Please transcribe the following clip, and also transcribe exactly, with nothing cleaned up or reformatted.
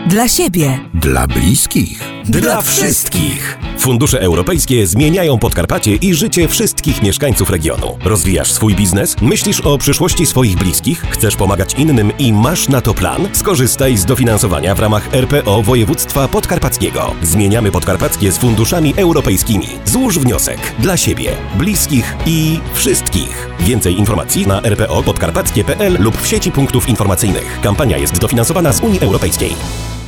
Dla siebie. Dla bliskich. Dla wszystkich! Fundusze europejskie zmieniają Podkarpacie i życie wszystkich mieszkańców regionu. Rozwijasz swój biznes? Myślisz o przyszłości swoich bliskich? Chcesz pomagać innym i masz na to plan? Skorzystaj z dofinansowania w ramach R P O Województwa Podkarpackiego. Zmieniamy Podkarpackie z funduszami europejskimi. Złóż wniosek dla siebie, bliskich i wszystkich. Więcej informacji na r p o podkarpackie kropka p l lub w sieci punktów informacyjnych. Kampania jest dofinansowana z Unii Europejskiej.